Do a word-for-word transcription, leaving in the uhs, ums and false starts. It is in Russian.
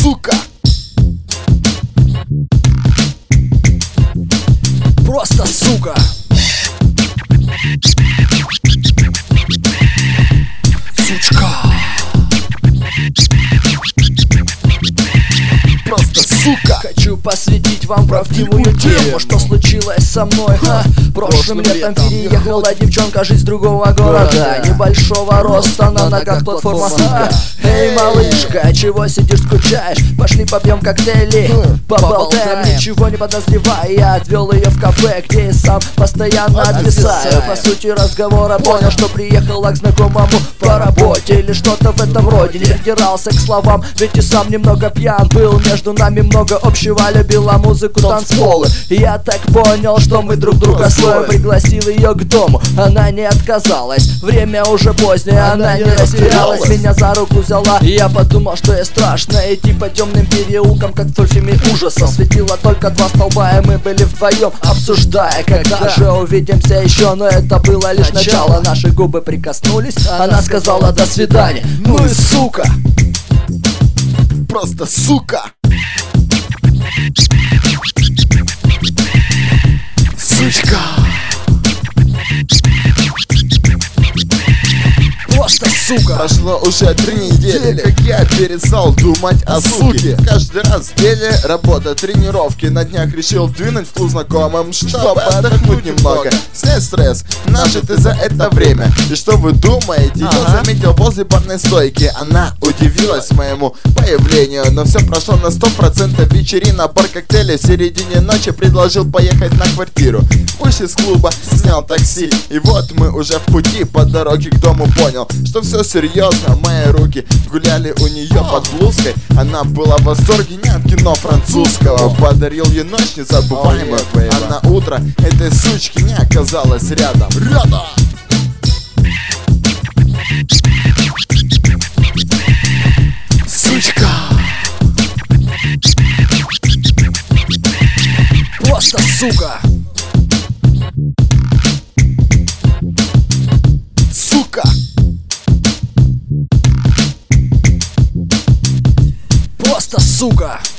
сука. Просто сука. Сучка. Просто сука. Хочу посвятить вам правдивую тему, что случилось со мной. Ха. Прошлым летом переехала девчонка, жить с другого города, небольшого роста, на ногах платформа. Ха. Эй, малышка, чего сидишь, скучаешь? Пошли попьем коктейли, поболтаем, ничего не подозревая. Я отвел ее в кафе, где я сам постоянно отвисаю. По сути разговора понял, что приехала к знакомому по работе или что-то в этом роде. Не придирался к словам, ведь и сам немного пьян был. Между нами много общего, любила музыку, танцполы. И я так понял, что мы друг друга стоим. Пригласил ее к дому, она не отказалась. Время уже позднее, она не растерялась, меня за руку взяла. И я подумал, что ей страшно идти по темным переулкам, как в фильме ужасов. Светило только два столба, и мы были вдвоем, обсуждая, когда же увидимся еще. Но это было лишь начало, наши губы прикоснулись. Она сказала до свидания, ну и сука. Просто сука. Сучка. Просто сука. Прошло уже три недели, как я перестал думать о суке. Каждый раз в деле работа, тренировки. На днях решил двинуть в клуб знакомым, чтобы отдохнуть немного, снять стресс, нажитый за это время. И что вы думаете? Я заметил возле барной стойки. Она удивилась моему появлению, но все прошло на сто процентов. Вечерина, бар, коктейли. В середине ночи предложил поехать на квартиру. Вышел из клуба, снял такси, и вот мы уже в пути. По дороге к дому понял, что все серьезно. Мои руки гуляли у нее под блузкой. Она была в восторге не от кино французского. Подарил ей ночь незабываемую, а на утро этой сучки не оказалось рядом. Рядом! Сучка. Просто сука. Сука. Просто сука.